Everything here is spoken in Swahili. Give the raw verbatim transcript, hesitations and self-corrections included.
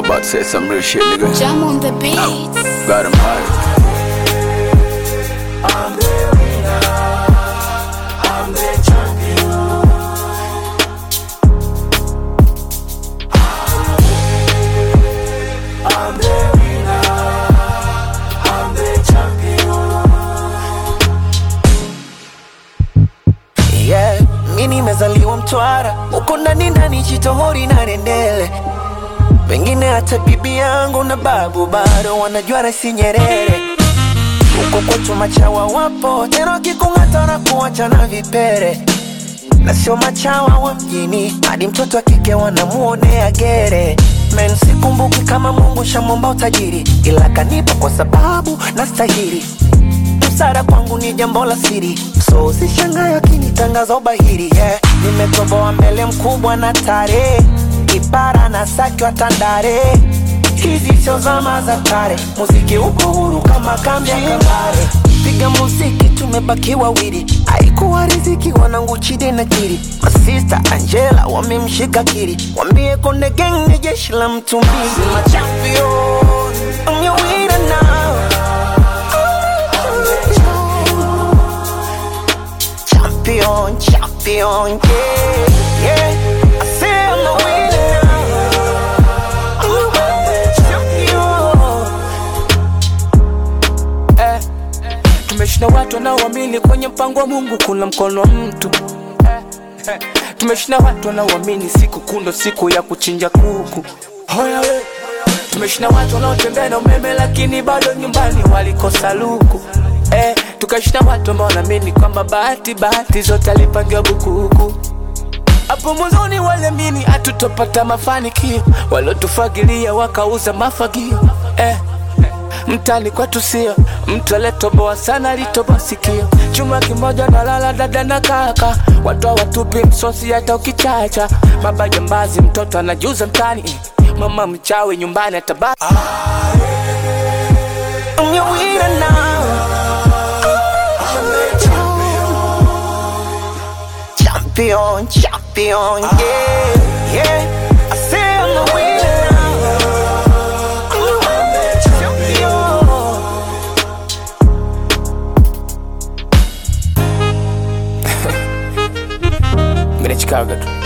about to say some real shit, nigga. Jam on the beats. Got him high. I'm the winner. I'm the champion. I'm the winner. I'm the champion. Yeah, mimi nimezaliwa Mtwara, uko ndani ndani Chitohori na Rendele. Pengine hata bibi yangu na babu bado wanajua Rais Nyerere. Uko kwetu machawa wapo, tena wakikung'ata na kuacha na vipere. Na sio machawa wa mjini, hadi mtoto wa kike wanamuonea gere. Men sikumbuki kama Mungu shamomba utajiri, ila kanipa kwa sababu nastahili. Msara kwangu ni jambo la siri, so usishangae akinitangaza ubahiri. Yeah, nimetoboa mbele mkubwa na tare, Kipara na Saki wa Tandale. Hizi sio zama za kale, muziki uko huru kama kambi ya Kambare. Piga muziki tumebaki wawili, haikuwa riziki wanangu Chide na Kiri. Masista Angela wamemshika Kiri, wambie Konde Gang ni jeshi la mtu mbili. I'm a champion, I'm your winner now. Champion, champion, yeah, yeah. I say I'm a winner now. I'm a champion. Eh, tumeshinda watu wanaoamini kwenye mpango wa Mungu kuna mkono wa mtu. Eh, eh, tumeshinda watu wanaoamini siku kundo siku ya kuchinja kuku. Hoya we. Tumeshinda watu wanaotembea na umeme lakini bado nyumbani walikosa luku. Eh, tukashinda watu ambao wanaamini kwamba bahati bahati zote alipangiwa bukuku. Hapo mwanzoni waliamini hatutopata mafanikio, walotufagilia wakauza mafagio. Eh, mtani kwetu sio mtu aliyetoboa sana alitoboa sikio. Chuma kimoja na lala dada na kaka, watu hawatupi msosi hata ukichacha. Baba jambazi mtoto anajuza mtani, mama mchawi nyumbani atabaki. I'm your winner now. Champion, champion, yeah, yeah. I say I'm the winner now. I'm the champion. Mimi ni Chicago.